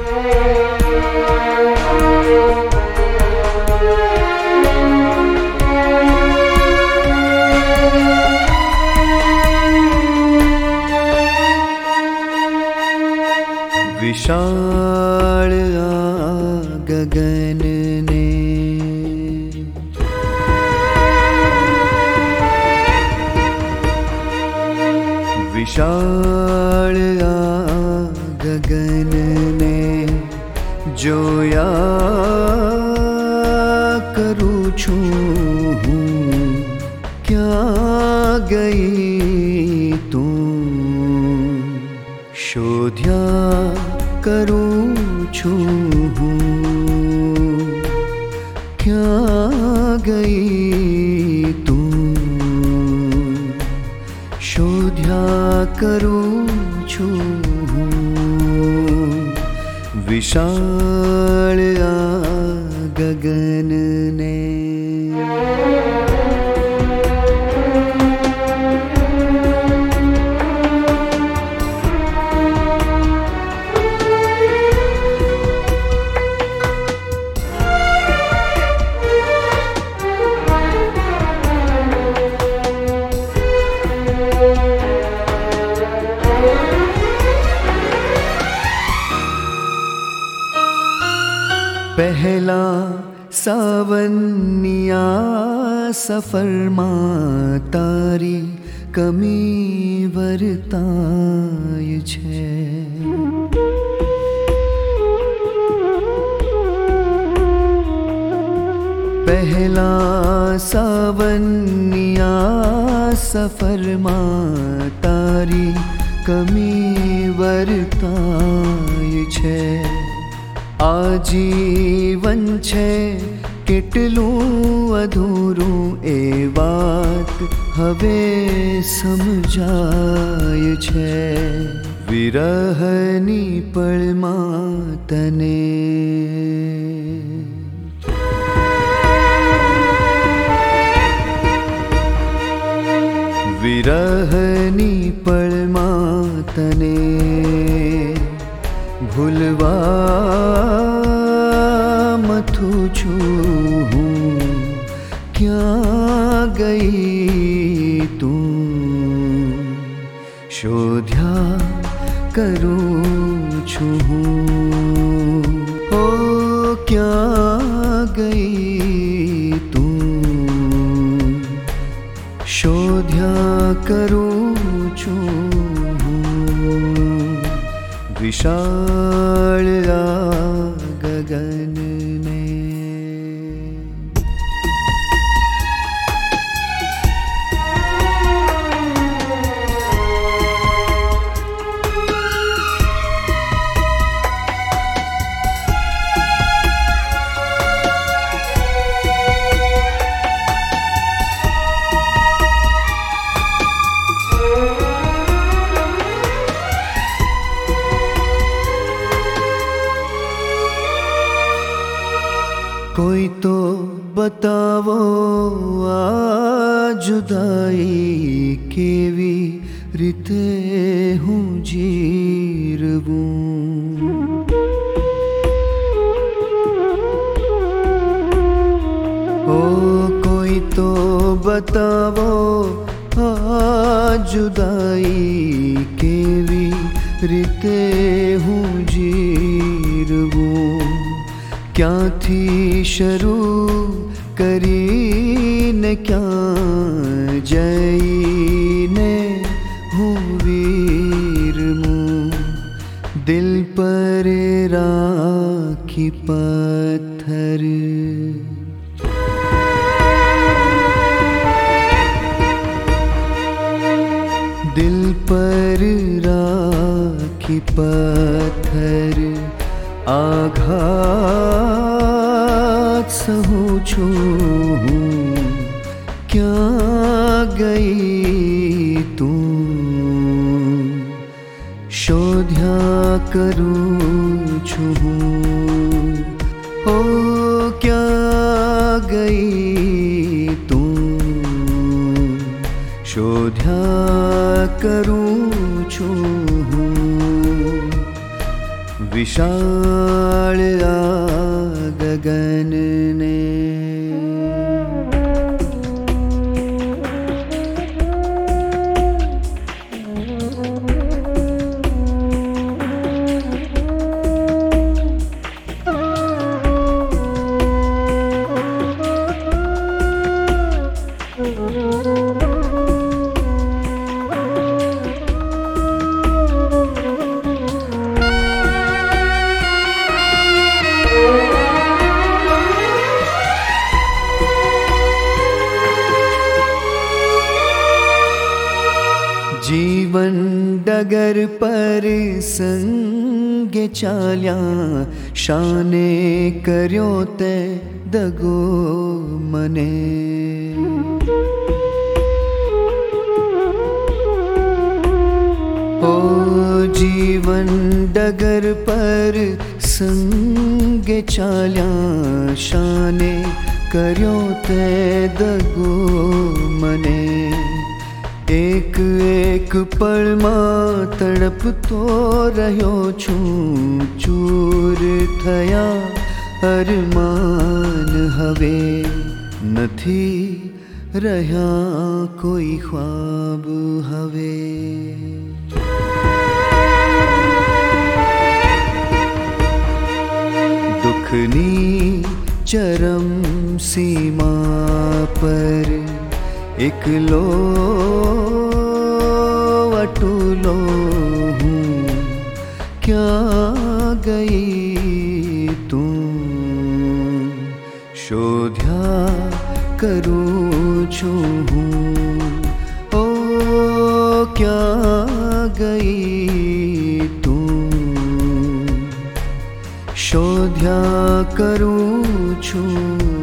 विशाल गगन ने विशाल गगन ने जोया करूँ छूँ क्या गई तू शोध्या करूँ छूँ क्या गई तू शोध्या करूँ छूँ विशाल गगन ने पहला सावनिया सफर मां तारी कमी वर्ताय छे पहला सावनिया सफर मां तारी कमी वर्ताय छे आजीवन छे કેટલું અધૂરું એ વાત હવે સમજાય છે વિરહની પળમાં તને વિરહની પળમાં તને भूलवा मथु छू क्या गई तू शोध्या करूँ छू ओ क्या गई तू शोध्या करूँ छू विशाल गगन ने कोई तो बतावो आ जुदाई केवी रीते हूँ जीरवूं ओ कोई तो बतावो आ जुदाई केवी रीते हूँ जीरवूं क्यांथी शरू करीने क्यां जईने हूँ वीरमूं दिल पर राखी पत्थर दिल पर राखी पत्थर आघात सहूं छूं क्या गई तू शोध्या करूं छूं ओ क्या गई तू शोध्या करूं छूं विशाल आ गगन ने। जीवन डगर पर संगे चाल्या, शाने कर्यो ते दगो मने। ओ जीवन डगर पर संगे चाल्या, शाने कर्यो ते दगो मने। एक एक पल में तड़प तो रह्यो छूं, चूर थया अरमान हवे। नथी रह्या कोई ख्वाब हवे। दुखनी चरम सीमा पर एकलो अटूलो हूँ, क्या गई तू शोध्या करूँ हूँ। ओ क्या गई तू शोध्या करूँ।